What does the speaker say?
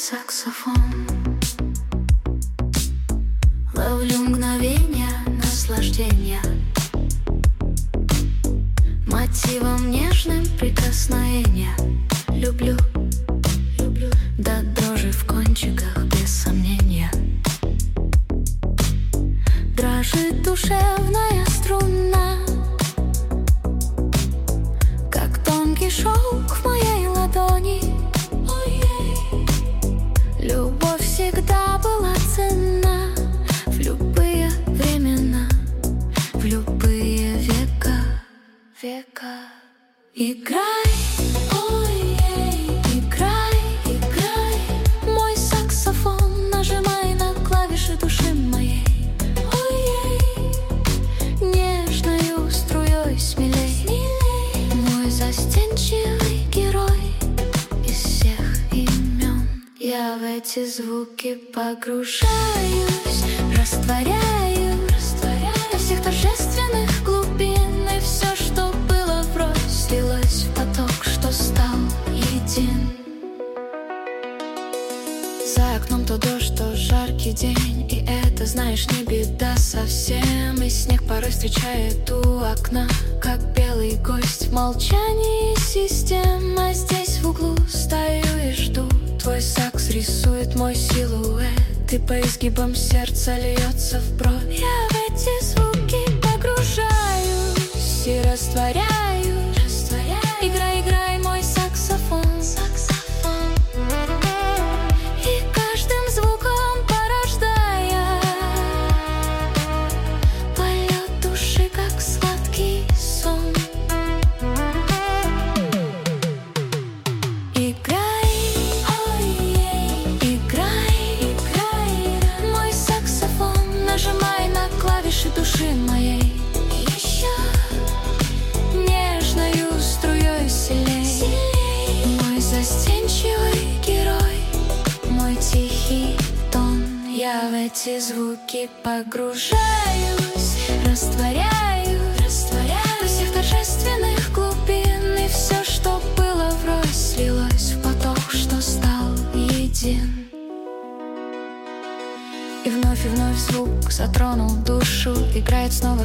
саксофон. Ловлю мгновения наслаждения мотивом нежным прикосновения. Люблю до дрожи в кончиках, без сомнения. Дрожит душевная струна, как тонкий шелк в моей ладони. Любовь всегда была ценна в любые времена, в любые века. Играй, играй, играй, мой саксофон, нажимай на клавиши души моей. Нежною струей смелей, мой застенчивый герой из всех имен. Я в эти звуки погружаюсь, растворяю до всех торжественных глубин. И все, что было врозь, слилось в поток, что стал един. За окном то дождь, то жаркий день, и это, знаешь, не беда совсем. И снег порой встречает у окна, как белый гость в молчании систем. А здесь в углу стою и жду, твой сакс рисует мой силуэт, и по изгибам сердца льется вброд. Я в эти звуки погружаюсь и растворяюсь. Играй, играй, мой саксофон. И каждым звуком порождая полет души, как сладкий сон. Играй, играй, мой саксофон, нажимай на клавиши души моей. Еще нежною струей сильней, мой застенчивый герой, мой тихий тон. Я в эти звуки погружаюсь, растворяю до всех торжественных глубин. И все, что было врозь, слилось в поток, что стал един. И вновь звук затронул душу, играет снова